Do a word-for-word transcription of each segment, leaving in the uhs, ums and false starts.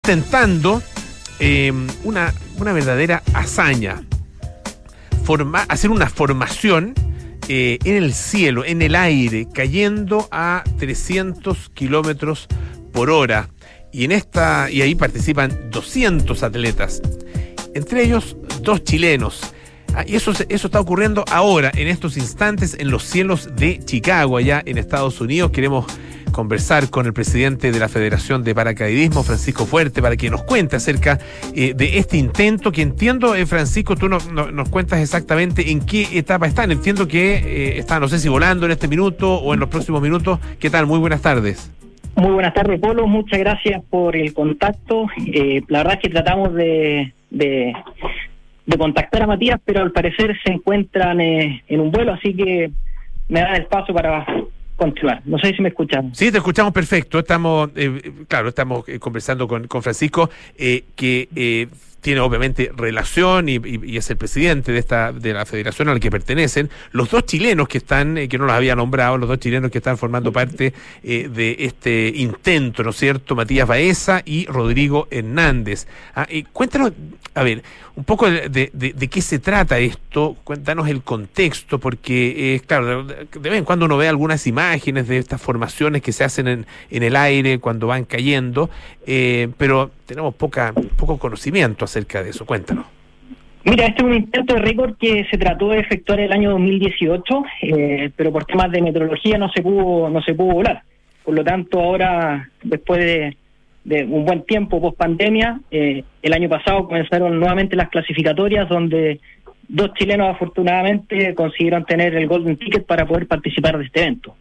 intentando eh, una, una verdadera hazaña, Forma, hacer una formación eh, en el cielo, en el aire, cayendo a trescientos kilómetros por hora. Y en esta, y ahí participan doscientos atletas, entre ellos dos chilenos. Ah, y eso, eso está ocurriendo ahora, en estos instantes, en los cielos de Chicago, allá en Estados Unidos. Queremos conversar con el presidente de la Federación de Paracaidismo, Francisco Fuerte, para que nos cuente acerca eh, de este intento, que entiendo, eh, Francisco, tú no, no, nos cuentas exactamente en qué etapa están. Entiendo que eh, están, no sé si volando en este minuto o en los próximos minutos. ¿Qué tal? Muy buenas tardes. Muy buenas tardes, Polo. Muchas gracias por el contacto. Eh, la verdad es que tratamos de, de, de contactar a Matías, pero al parecer se encuentran eh, en un vuelo, así que me dan el paso para continuar. No sé si me escuchan. Sí, te escuchamos perfecto. Estamos, eh, claro, estamos eh, conversando con, con Francisco, eh, que eh, tiene obviamente relación y, y, y es el presidente de esta de la federación a la que pertenecen los dos chilenos que están, eh, que no los había nombrado, los dos chilenos que están formando parte eh, de este intento, ¿no es cierto? Matías Baeza y Rodrigo Hernández. Ah, eh, cuéntanos, a ver, un poco de, de, de, de qué se trata esto. Cuéntanos el contexto, porque, eh, claro, de, de vez en cuando uno ve algunas imágenes de estas formaciones que se hacen en, en el aire cuando van cayendo, eh, pero tenemos poca poco conocimiento acerca de eso. Cuéntanos. Mira, este es un intento de récord que se trató de efectuar el año dos mil dieciocho, eh, pero por temas de meteorología no se pudo no se pudo volar. Por lo tanto, ahora, después de, de un buen tiempo post pandemia, eh, el año pasado comenzaron nuevamente las clasificatorias, donde dos chilenos afortunadamente consiguieron tener el Golden Ticket para poder participar de este evento.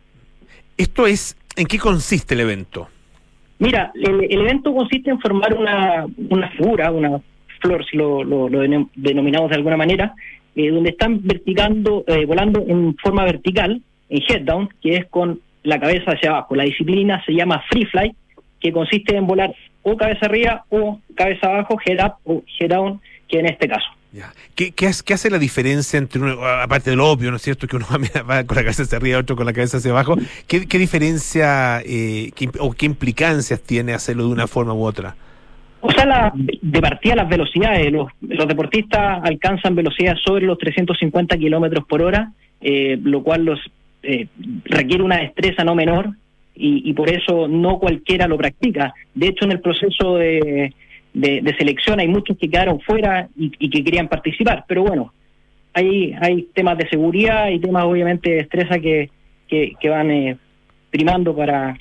Esto es, ¿en qué consiste el evento? Mira, el, el evento consiste en formar una, una figura, una flor, si lo, lo, lo denominamos de alguna manera, eh, donde están verticando, eh, volando en forma vertical, en head down, que es con la cabeza hacia abajo. La disciplina se llama free fly, que consiste en volar o cabeza arriba o cabeza abajo, head up o head down, que en este caso. Ya. ¿Qué, qué, hace, ¿Qué hace la diferencia entre uno, aparte de lo obvio, ¿no es cierto?, que uno va con la cabeza hacia arriba, otro con la cabeza hacia abajo? ¿Qué, qué diferencia eh, qué, o qué implicancias tiene hacerlo de una forma u otra? O sea, la, de partida las velocidades. Los, los deportistas alcanzan velocidades sobre los trescientos cincuenta kilómetros por hora, eh, lo cual los eh, requiere una destreza no menor, y, y por eso no cualquiera lo practica. De hecho, en el proceso de... De, de selección hay muchos que quedaron fuera y, y que querían participar, pero bueno, hay hay temas de seguridad y temas obviamente de destreza que, que, que van eh, primando para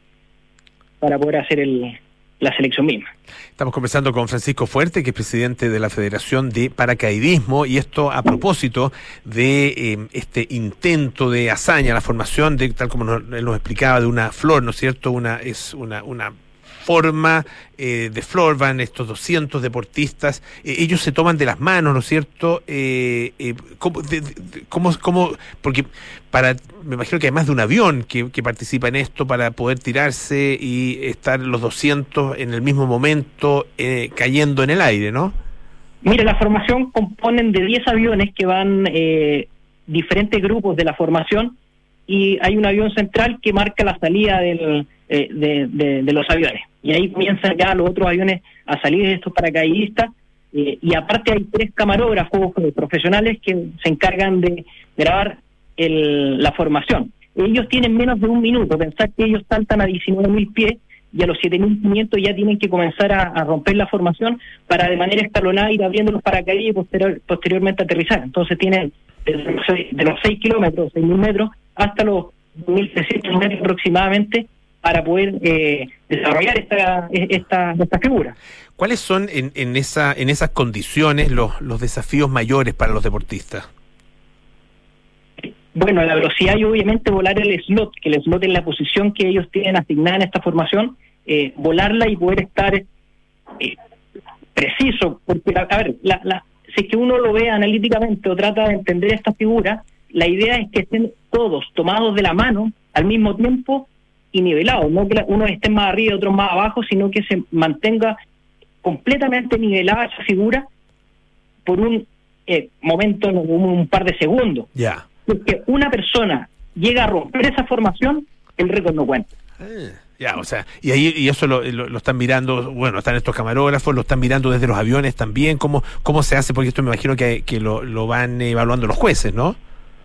para poder hacer el, la selección misma. Estamos conversando con Francisco Fuerte, que es presidente de la Federación de Paracaidismo, y esto a propósito de eh, este intento de hazaña, la formación de, tal como nos, él nos explicaba, de una flor, ¿no es cierto? Una es una una forma eh, de flor, van estos doscientos deportistas, eh, ellos se toman de las manos, ¿no es cierto? Eh, eh, ¿cómo, de, de, cómo, cómo, porque para, me imagino que hay más de un avión que, que participa en esto para poder tirarse y estar los doscientos en el mismo momento eh, cayendo en el aire, ¿no? Mira, la formación componen de diez aviones que van eh, diferentes grupos de la formación, y hay un avión central que marca la salida del, eh, de, de, de los aviones. Y ahí comienzan ya los otros aviones a salir de estos paracaidistas, eh, y aparte hay tres camarógrafos profesionales que se encargan de grabar el, la formación. Ellos tienen menos de un minuto. Pensar que ellos saltan a diecinueve mil pies y a los siete mil quinientos ya tienen que comenzar a, a romper la formación para de manera escalonada ir abriendo los paracaídas y posterior, posteriormente aterrizar. Entonces tienen de, de los seis kilómetros, seis mil metros, hasta los mil trescientos metros aproximadamente, para poder eh, desarrollar esta, esta esta figura. ¿Cuáles son en, en esa en esas condiciones los, los desafíos mayores para los deportistas? Bueno, la velocidad y obviamente volar el slot, que el slot es la posición que ellos tienen asignada en esta formación, eh, volarla y poder estar eh, preciso, porque a ver, la, la, si es que uno lo ve analíticamente o trata de entender esta figura, la idea es que estén todos tomados de la mano al mismo tiempo y nivelados, no que unos estén más arriba y otros más abajo, sino que se mantenga completamente nivelada esa figura por un eh, momento, un, un par de segundos. Ya. Yeah. Porque una persona llega a romper esa formación, el récord no cuenta. Eh. Ya, o sea, y ahí y eso lo, lo, lo están mirando, bueno, están estos camarógrafos, lo están mirando desde los aviones también, ¿cómo cómo se hace? Porque esto me imagino que, que lo, lo van evaluando los jueces, ¿no?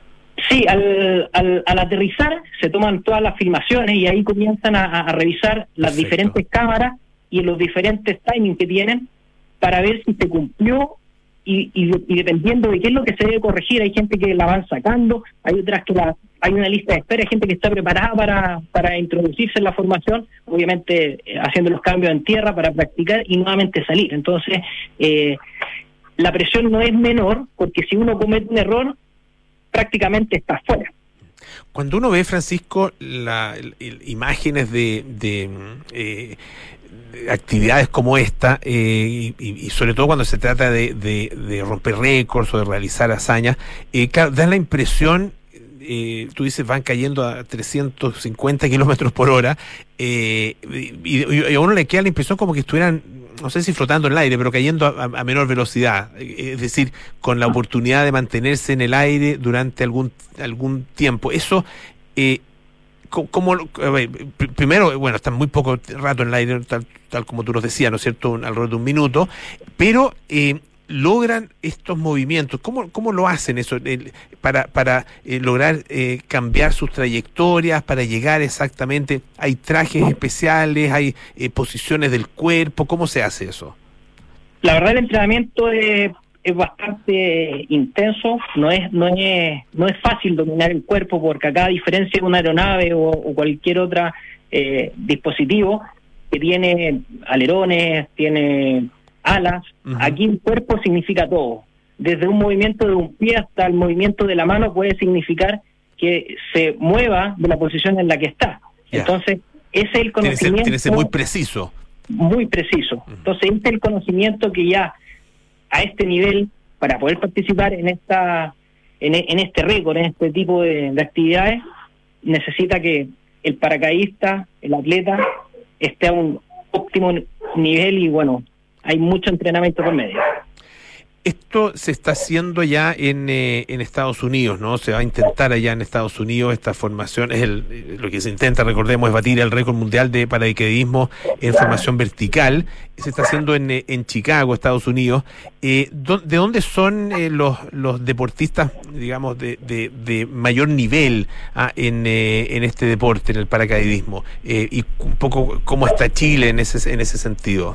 Sí, al, al, al aterrizar se toman todas las filmaciones y ahí comienzan a, a revisar las Perfecto. diferentes cámaras y los diferentes timings que tienen para ver si se cumplió y, y, y dependiendo de qué es lo que se debe corregir. Hay gente que la van sacando, hay otras que la... Hay una lista de espera, hay gente que está preparada para, para introducirse en la formación, obviamente eh, haciendo los cambios en tierra para practicar y nuevamente salir. Entonces, eh, la presión no es menor, porque si uno comete un error, prácticamente está fuera. Cuando uno ve, Francisco, la, el, el, imágenes de, de, eh, de actividades como esta, eh, y, y sobre todo cuando se trata de, de, de romper récords o de realizar hazañas, eh, claro, da la impresión... Eh, tú dices, van cayendo a trescientos cincuenta kilómetros por hora, eh, y, y a uno le queda la impresión como que estuvieran, no sé si flotando en el aire, pero cayendo a, a menor velocidad, es decir, con la oportunidad de mantenerse en el aire durante algún algún tiempo. Eso, eh, como primero, bueno, están muy poco rato en el aire, tal, tal como tú nos decías, ¿no es cierto?, alrededor de un minuto, pero... Eh, logran estos movimientos. ¿Cómo, cómo lo hacen eso eh, para, para eh, lograr eh, cambiar sus trayectorias, para llegar exactamente? ¿Hay trajes especiales? ¿Hay eh, posiciones del cuerpo? ¿Cómo se hace eso? La verdad, el entrenamiento es, es bastante intenso. No es, no es, no es fácil dominar el cuerpo, porque acá, a diferencia de una aeronave o, o cualquier otro eh, dispositivo que tiene alerones, tiene alas, uh-huh. Aquí el cuerpo significa todo. Desde un movimiento de un pie hasta el movimiento de la mano puede significar que se mueva de la posición en la que está. Yeah. Entonces, ese es el conocimiento... Tiene que ser, tiene que ser muy preciso. Muy preciso. Uh-huh. Entonces, ese es el conocimiento que ya a este nivel, para poder participar en esta en, en este récord, en este tipo de, de actividades, necesita que el paracaidista, el atleta, esté a un óptimo nivel y, bueno, hay mucho entrenamiento por medio. Esto se está haciendo ya en, eh, en Estados Unidos, ¿no? Se va a intentar allá en Estados Unidos esta formación. Es el, lo que se intenta, recordemos, es batir el récord mundial de paracaidismo en formación vertical. Se está haciendo en, en Chicago, Estados Unidos. Eh, ¿De dónde son eh, los, los deportistas, digamos, de, de, de mayor nivel ah, en, eh, en este deporte, en el paracaidismo? Eh, y un poco cómo está Chile en ese, en ese sentido.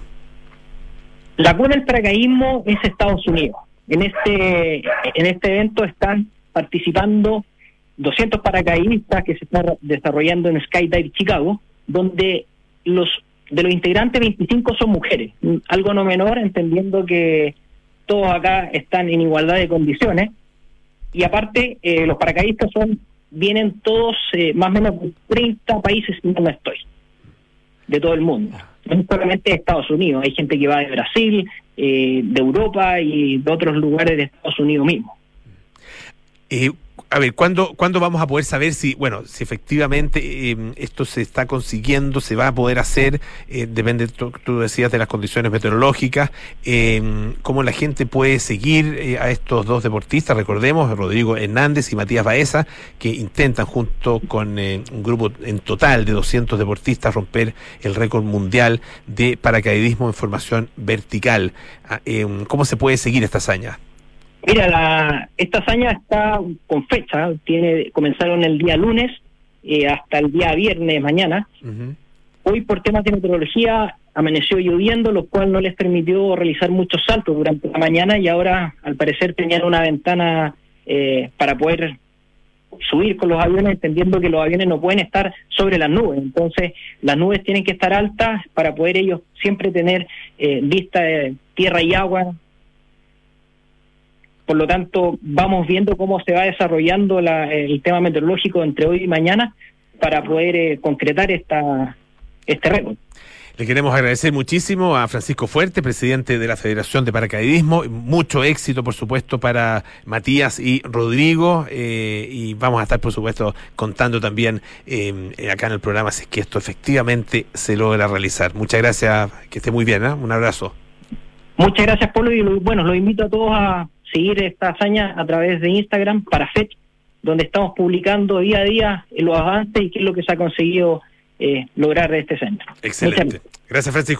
La cuna del paracaidismo es Estados Unidos. En este en este evento están participando doscientos paracaidistas que se están desarrollando en Skydive Chicago, donde los de los integrantes veinticinco son mujeres, algo no menor, entendiendo que todos acá están en igualdad de condiciones. Y aparte, eh, los paracaidistas son vienen todos eh, más o menos de treinta países, si no estoy, de todo el mundo. No es solamente de Estados Unidos, hay gente que va de Brasil, eh, de Europa y de otros lugares de Estados Unidos mismo. Eh, a ver, ¿cuándo, ¿cuándo vamos a poder saber si, bueno, si efectivamente eh, esto se está consiguiendo, se va a poder hacer? Eh, depende, tú, tú decías, de las condiciones meteorológicas. Eh, ¿Cómo la gente puede seguir eh, a estos dos deportistas? Recordemos, Rodrigo Hernández y Matías Baeza, que intentan junto con eh, un grupo en total de doscientos deportistas romper el récord mundial de paracaidismo en formación vertical. Eh, ¿Cómo se puede seguir esta hazaña? Mira, la, esta hazaña está con fecha, tiene comenzaron el día lunes eh, hasta el día viernes, mañana. Uh-huh. Hoy, por temas de meteorología, amaneció lloviendo, lo cual no les permitió realizar muchos saltos durante la mañana, y ahora, al parecer, tenían una ventana eh, para poder subir con los aviones, entendiendo que los aviones no pueden estar sobre las nubes. Entonces, las nubes tienen que estar altas para poder ellos siempre tener eh, vista de tierra y agua. Por lo tanto, vamos viendo cómo se va desarrollando la, el tema meteorológico entre hoy y mañana para poder eh, concretar esta este récord. Le queremos agradecer muchísimo a Francisco Fuerte, presidente de la Federación de Paracaidismo. Mucho éxito, por supuesto, para Matías y Rodrigo. Eh, y vamos a estar, por supuesto, contando también eh, acá en el programa si es que esto efectivamente se logra realizar. Muchas gracias, que esté muy bien, ¿eh? Un abrazo. Muchas gracias, Pablo, y lo, bueno, los invito a todos a seguir esta hazaña a través de Instagram, Parafet, donde estamos publicando día a día los avances y qué es lo que se ha conseguido eh, lograr este centro. Excelente. Gracias, Francisco.